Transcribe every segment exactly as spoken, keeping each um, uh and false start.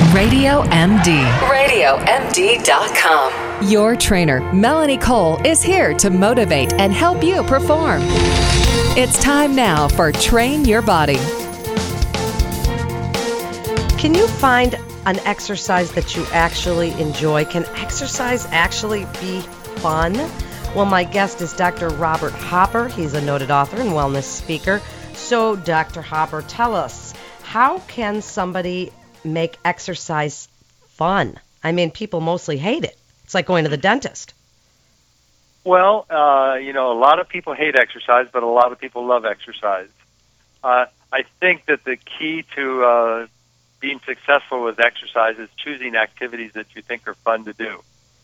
Radio M D. radio M D dot com. Your trainer, Melanie Cole, is here to motivate and help you perform. It's time now for Train Your Body. Can you find an exercise that you actually enjoy? Can exercise actually be fun? Well, my guest is Doctor Robert Hopper. He's a noted author and wellness speaker. So, Doctor Hopper, tell us, how can somebody make exercise fun? I mean, people mostly hate it. It's like going to the dentist. Well, uh, you know, a lot of people hate exercise, but a lot of people love exercise. Uh, I think that the key to uh, being successful with exercise is choosing activities that you think are fun to do.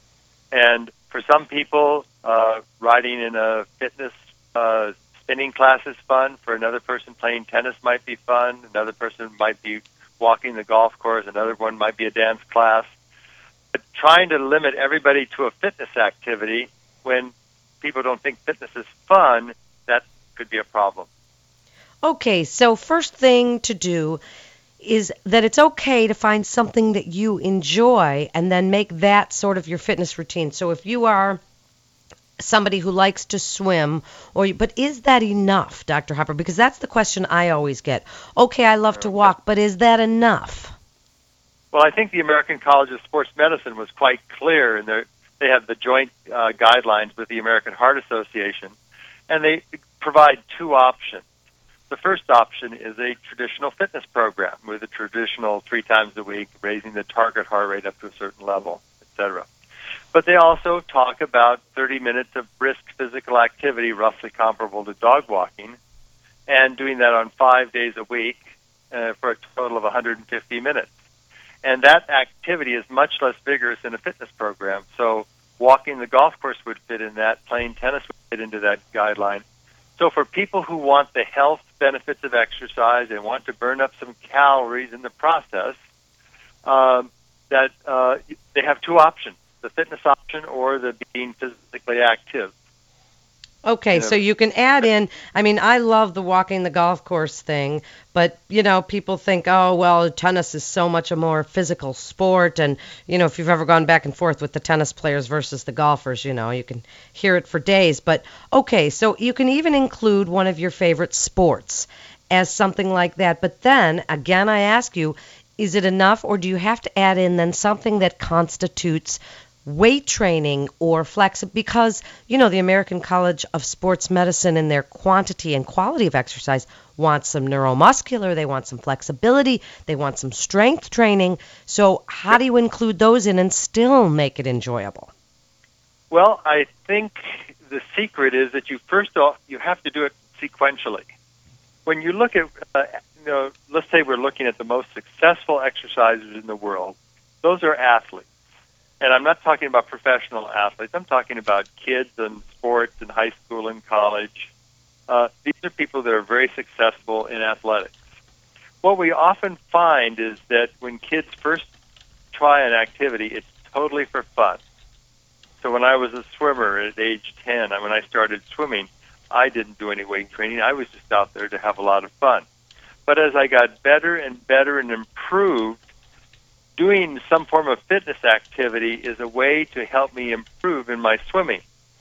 And for some people, uh, riding in a fitness uh, spinning class is fun. For another person, playing tennis might be fun. Another person might be walking the golf course. Another one might be a dance class. But trying to limit everybody to a fitness activity when people don't think fitness is fun, that could be a problem. Okay, so first thing to do is that it's okay to find something that you enjoy and then make that sort of your fitness routine. So if you are somebody who likes to swim, or but is that enough, Doctor Hopper? Because that's the question I always get. Okay, I love to walk, but is that enough? Well, I think the American College of Sports Medicine was quite clear in their They have the joint uh, guidelines with the American Heart Association, and they provide two options. The first option is a traditional fitness program with a traditional three times a week, raising the target heart rate up to a certain level, et cetera. But they also talk about thirty minutes of brisk physical activity, roughly comparable to dog walking, and doing that on five days a week uh, for a total of one hundred fifty minutes. And that activity is much less vigorous than a fitness program. So walking the golf course would fit in that. Playing tennis would fit into that guideline. So for people who want the health benefits of exercise and want to burn up some calories in the process, um, that uh, they have two options, the fitness option or the being physically active. Okay, so you can add in, I mean, I love the walking the golf course thing, but, you know, people think, oh, well, tennis is so much a more physical sport, and, you know, if you've ever gone back and forth with the tennis players versus the golfers, you know, you can hear it for days. But, okay, so you can even include one of your favorite sports as something like that. But then, again, I ask you, is it enough, or do you have to add in then something that constitutes weight training or flex, because, you know, the American College of Sports Medicine in their quantity and quality of exercise wants some neuromuscular, they want some flexibility, they want some strength training. So how do you include those in and still make it enjoyable? Well, I think the secret is that you first off, you have to do it sequentially. When you look at, uh, you know, let's say we're looking at the most successful exercisers in the world, those are athletes. And I'm not talking about professional athletes. I'm talking about kids and sports in high school and college. Uh, these are people that are very successful in athletics. What we often find is that when kids first try an activity, it's totally for fun. So when I was a swimmer at age ten, when I started swimming, I didn't do any weight training. I was just out there to have a lot of fun. But as I got better and better and improved, doing some form of fitness activity is a way to help me improve in my swimming.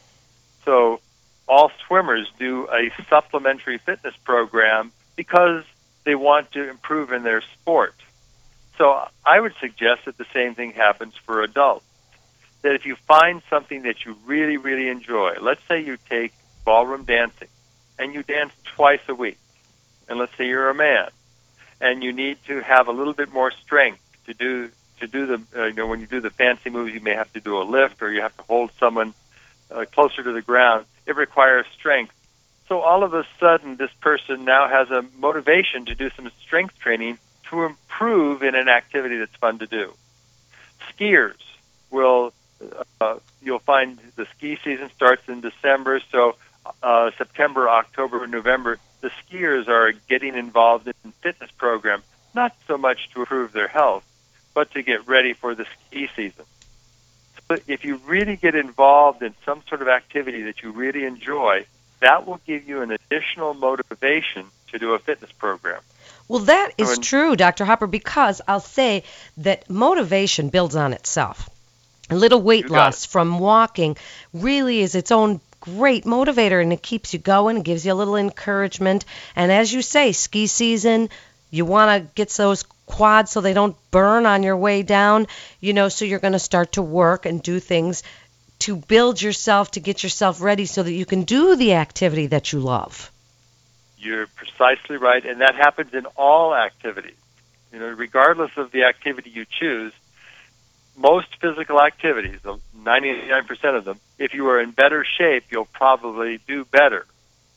So all swimmers do a supplementary fitness program because they want to improve in their sport. So I would suggest that the same thing happens for adults. That if you find something that you really, really enjoy, let's say you take ballroom dancing and you dance twice a week, and let's say you're a man and you need to have a little bit more strength to do to do the uh, you know when you do the fancy moves, you may have to do a lift or you have to hold someone uh, closer to the ground. It requires strength. So all of a sudden, this person now has a motivation to do some strength training to improve in an activity that's fun to do. Skiers will uh, you'll find the ski season starts in December, so uh, September, October, November, the skiers are getting involved in fitness programs, not so much to improve their health, but to get ready for the ski season. So if you really get involved in some sort of activity that you really enjoy, that will give you an additional motivation to do a fitness program. Well, that is when, true, Doctor Hopper, because I'll say that motivation builds on itself. A little weight loss from walking really is its own great motivator, and it keeps you going, it gives you a little encouragement. And as you say, ski season, you want to get those quads so they don't burn on your way down, you know, so you're going to start to work and do things to build yourself, to get yourself ready so that you can do the activity that you love. You're precisely right, and that happens in all activities. You know, regardless of the activity you choose, most physical activities, ninety-nine percent of them, if you are in better shape, you'll probably do better.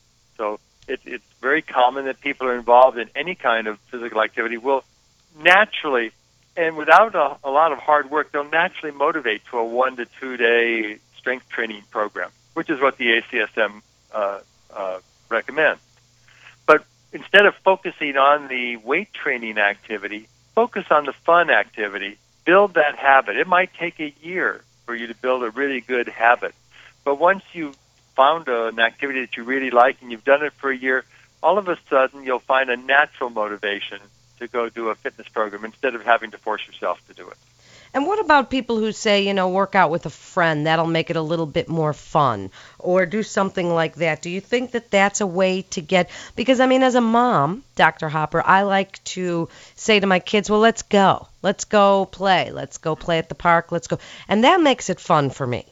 So it, it's very common that people are involved in any kind of physical activity will naturally, and without a, a lot of hard work, they'll naturally motivate to a one to two day strength training program, which is what the A C S M uh, uh, recommends. But instead of focusing on the weight training activity, focus on the fun activity. Build that habit. It might take a year for you to build a really good habit. But once you've found a, an activity that you really like and you've done it for a year, all of a sudden you'll find a natural motivation to go do a fitness program instead of having to force yourself to do it. And what about people who say, you know, work out with a friend, that'll make it a little bit more fun, or do something like that? Do you think that that's a way to get, because I mean, as a mom, Doctor Hopper, I like to say to my kids, well, let's go. Let's go play. Let's go play at the park. Let's go. And that makes it fun for me.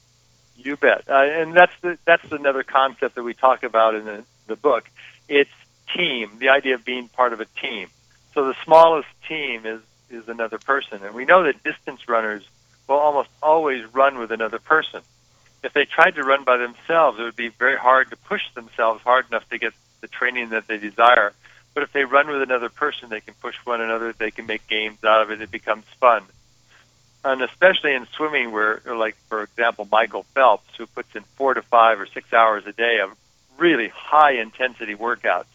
You bet. Uh, and that's the, that's another concept that we talk about in the, the book. It's team, the idea of being part of a team. So the smallest team is is another person. And we know that distance runners will almost always run with another person. If they tried to run by themselves, it would be very hard to push themselves hard enough to get the training that they desire. But if they run with another person, they can push one another, they can make games out of it, it becomes fun. And especially in swimming where, like, for example, Michael Phelps, who puts in four to five or six hours a day of really high-intensity workouts.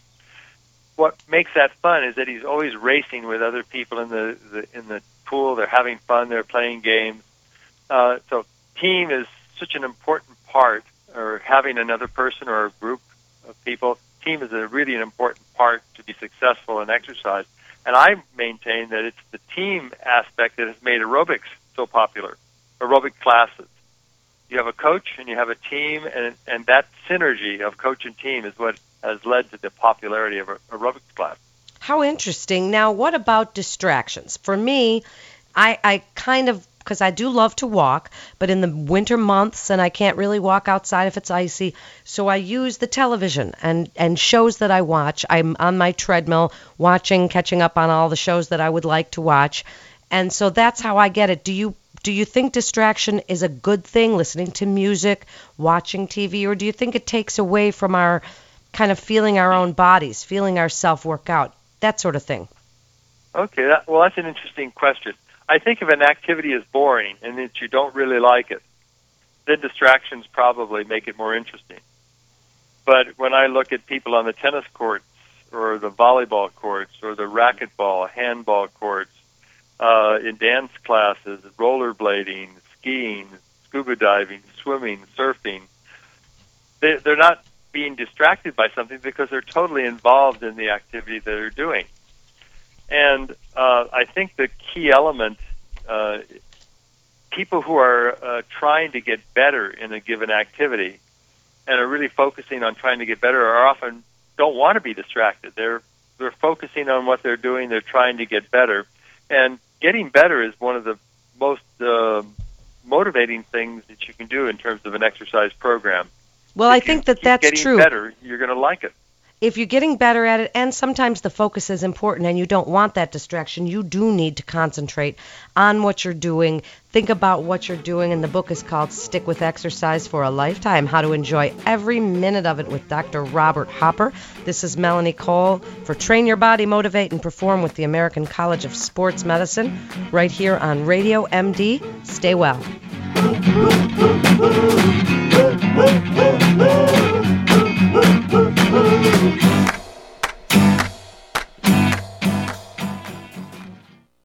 What makes that fun is that he's always racing with other people in the, the in the pool. They're having fun. They're playing games. Uh, so team is such an important part, or having another person or a group of people. Team is a really an important part to be successful in exercise. And I maintain that it's the team aspect that has made aerobics so popular, aerobic classes. You have a coach and you have a team, and and that synergy of coach and team is what has led to the popularity of aerobics class. How interesting. Now, what about distractions? For me, I, I kind of, because I do love to walk, but in the winter months, and I can't really walk outside if it's icy, so I use the television and, and shows that I watch. I'm on my treadmill watching, catching up on all the shows that I would like to watch, and so that's how I get it. Do you do you think distraction is a good thing, listening to music, watching T V, or do you think it takes away from our kind of feeling our own bodies, feeling ourselves work out, that sort of thing? Okay, that, well, that's an interesting question. I think if an activity is boring and that you don't really like it, then distractions probably make it more interesting. But when I look at people on the tennis courts or the volleyball courts or the racquetball, handball courts, uh, in dance classes, rollerblading, skiing, scuba diving, swimming, surfing, they, they're not being distracted by something because they're totally involved in the activity that they're doing. And uh, I think the key element, uh, people who are uh, trying to get better in a given activity and are really focusing on trying to get better are often don't want to be distracted. They're they're focusing on what they're doing. They're trying to get better. And getting better is one of the most uh, motivating things that you can do in terms of an exercise program. Well, if I think that keep that's getting true. Better, you're going to like it. If you're getting better at it, and sometimes the focus is important and you don't want that distraction, you do need to concentrate on what you're doing. Think about what you're doing, and the book is called Stick with Exercise for a Lifetime, How to Enjoy Every Minute of It with Doctor Robert Hopper. This is Melanie Cole for Train Your Body, Motivate, and Perform with the American College of Sports Medicine, right here on Radio M D. Stay well.